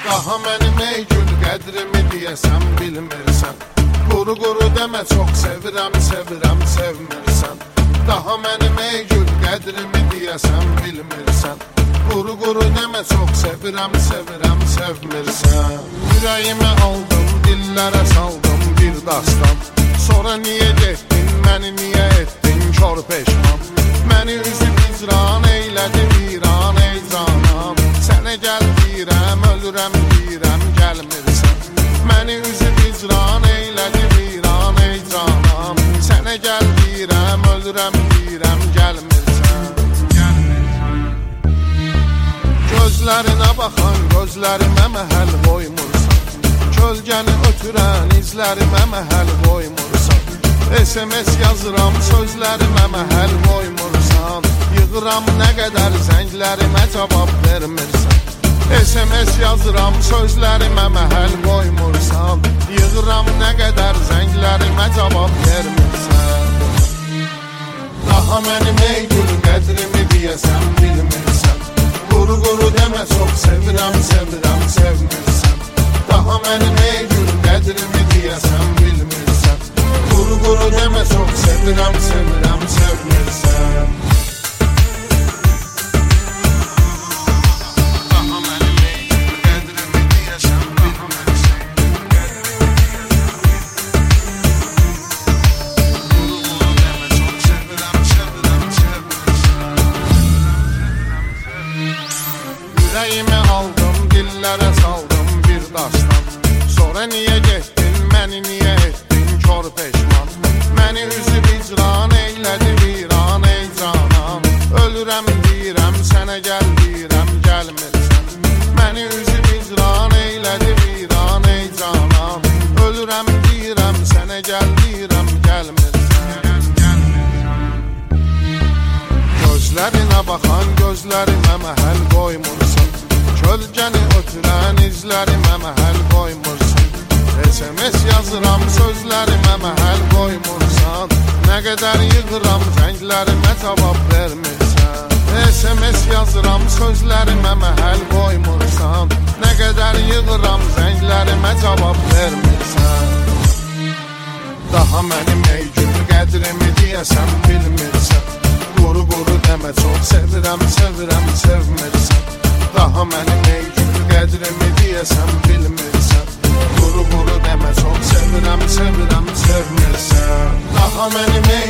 Daha mənim ey gül qədrimi deyəsən bilmirsən. Quru quru demə çox sevirəm, sevirəm, sevmirsən. Daha mənim ey gül qədrimi deyəsən bilmirsən. Quru quru demə çox sevirəm, sevirəm, sevmirsən. Ürəyimi aldım, dillərə saldım bir dastan. Sonra niyə getdin, məni niyə etdin kör peşman. Məni üzüb icran eylədi viran ey canam. Sənə gəl deyirəm, ölürəm deyirəm, gəlmirsən. Məni üzüb icran eylədi viran ey canam. Sənə gəl deyirəm, ölürəm deyirəm, gəlmirsən. Gözlərinə baxan gözlərimə məhəl qoymursan. Kölgəni ötürən izlərimə məhəl qoymursan. SMS yazıram sözlərimə məhəl qoymursan. Yığıram nə qədər zənglərimə cavab vermirsən. SMS yazıram sözlərimə məhəl qoymursan. Yığıram nə qədər zənglərimə cavab vermirsən. Daha mənim ey gül qədrimi deyəsən bilmirsən. Quru quru demə çox sevirəm, sevirəm, sevmirsən. Daha mənim ey gül qədrimi deyəsən bilmirsən. Quru quru demə çox sevirəm, sevirəm, sevmirsən. Daha mənim ey gül qədrimi deyəsən bilmirsən. Quru quru demə çox sevirəm, sevirəm, sevmirsən. Ürəyimi aldım, dillərə saldım bir dastan. Sonra niyə getdin, məni niyə etdin kör peşman. Məni üzüb icran eylədi viran ey canam. Ölürəm deyirəm, sənə gəl deyirəm, gəlmirsən. Məni üzüb icran eylədi viran ey canam. Ölürəm deyirəm, sənə gəl deyirəm, gəlmirsən. Gözlərinə baxan gözlərimə məhəl qoymursan. Kölgəni ötürən izlərimə məhəl qoymursan. SMS yazıram sözlərimə məhəl qoymursan. Nə qədər yığıram zənglərimə cavab vermirsən. SMS yazıram sözlərimə məhəl qoymursan. Nə qədər yığıram zənglərimə cavab vermirsən. Daha mənim ey gül qədrimi deyəsən bilmirsən. Quru quru demə çox sevirəm, sevirəm, sevmirsən. Daha mənim ey gül qədrimi deyəsən bilmirsən. Quru quru demə çox sevirəm, sevirəm, sevmirsən. Daha mənim